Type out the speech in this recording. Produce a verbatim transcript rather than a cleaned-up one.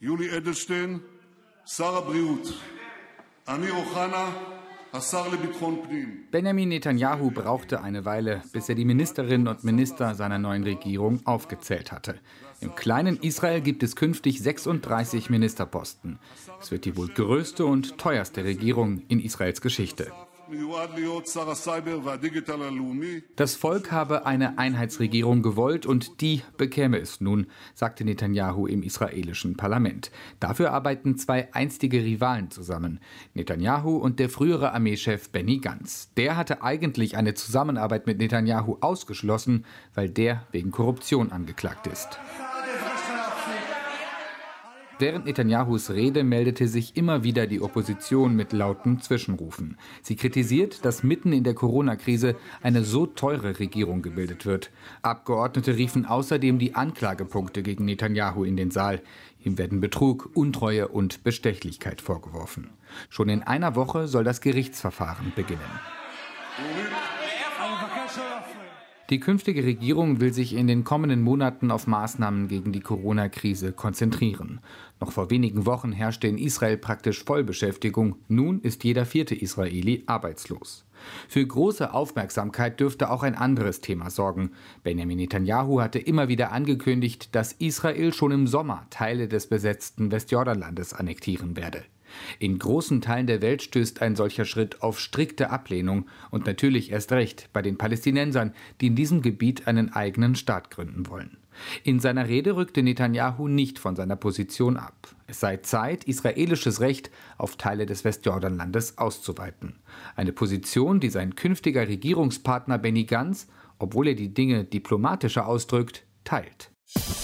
Yuli Edelstein, Sar Abriut, Amir Ohana, Benjamin Netanyahu brauchte eine Weile, bis er die Ministerinnen und Minister seiner neuen Regierung aufgezählt hatte. Im kleinen Israel gibt es künftig sechsunddreißig Ministerposten. Es wird die wohl größte und teuerste Regierung in Israels Geschichte. Das Volk habe eine Einheitsregierung gewollt und die bekäme es nun, sagte Netanyahu im israelischen Parlament. Dafür arbeiten zwei einstige Rivalen zusammen, Netanyahu und der frühere Armeechef Benny Gantz. Der hatte eigentlich eine Zusammenarbeit mit Netanyahu ausgeschlossen, weil der wegen Korruption angeklagt ist. Während Netanyahus Rede meldete sich immer wieder die Opposition mit lauten Zwischenrufen. Sie kritisiert, dass mitten in der Corona-Krise eine so teure Regierung gebildet wird. Abgeordnete riefen außerdem die Anklagepunkte gegen Netanyahu in den Saal. Ihm werden Betrug, Untreue und Bestechlichkeit vorgeworfen. Schon in einer Woche soll das Gerichtsverfahren beginnen. Die künftige Regierung will sich in den kommenden Monaten auf Maßnahmen gegen die Corona-Krise konzentrieren. Noch vor wenigen Wochen herrschte in Israel praktisch Vollbeschäftigung. Nun ist jeder vierte Israeli arbeitslos. Für große Aufmerksamkeit dürfte auch ein anderes Thema sorgen. Benjamin Netanyahu hatte immer wieder angekündigt, dass Israel schon im Sommer Teile des besetzten Westjordanlandes annektieren werde. In großen Teilen der Welt stößt ein solcher Schritt auf strikte Ablehnung und natürlich erst recht bei den Palästinensern, die in diesem Gebiet einen eigenen Staat gründen wollen. In seiner Rede rückte Netanyahu nicht von seiner Position ab. Es sei Zeit, israelisches Recht auf Teile des Westjordanlandes auszuweiten. Eine Position, die sein künftiger Regierungspartner Benny Gantz, obwohl er die Dinge diplomatischer ausdrückt, teilt.